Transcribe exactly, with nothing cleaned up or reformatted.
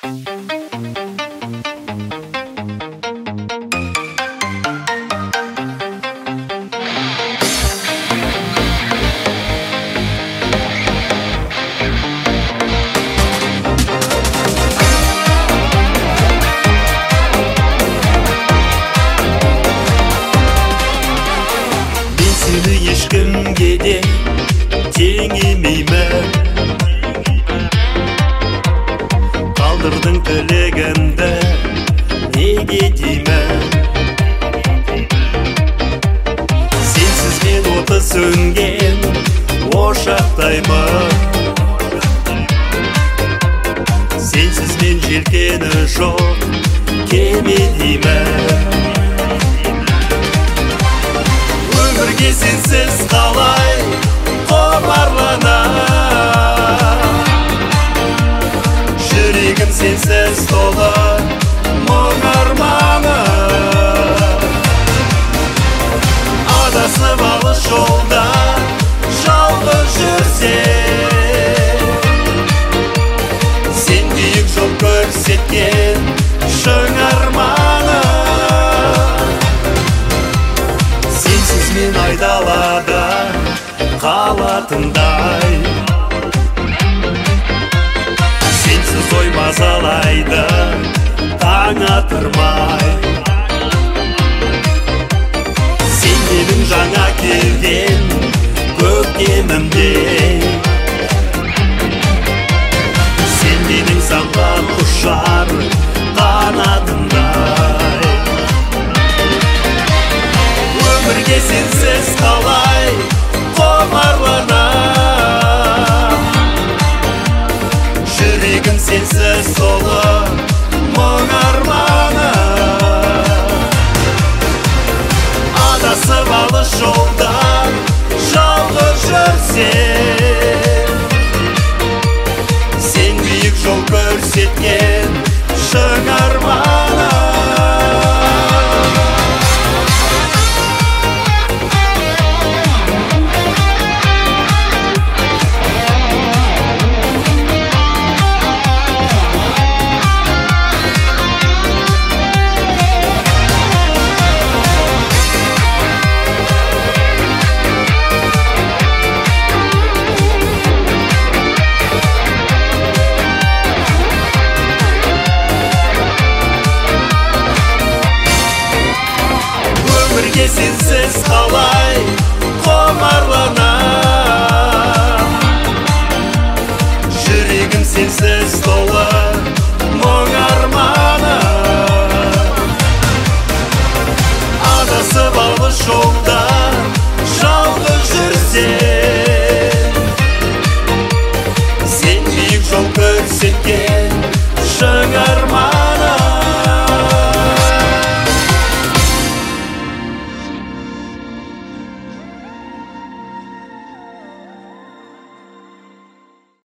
Ешкімге де теңемеймін, қалдырдың тілегімді неге деймін. Сенсіз мен оты сөнген ошақтаймын, сенсіз мен желкені жоқ кеме деймін. Өмірге сенсіз қалай құмарланам, жүрегім сенсіз толы мұң арманым. Адасып алыс жолда жалғыз жүрсем, сен биік жол көрсеткен шың арманым. Мен айдалада қалатындай, сенсіз ой мазалайды таң атырмай. Сен менің жаңа келген көктемімдей, сен менің самғап ұшар қанатымдай. Өмірге сенсіз қалай құмарланам, жүрегім сенсіз толы мұң арманым. Адасып алыс жолда жалғыз жүрсем, сен биік жол көрсеткен шың арманым. Сенсіз қалай құмарланам, жүрегім сенсіз толы мұң арманым. Адасып алыс жолда жалғыз жүрсем,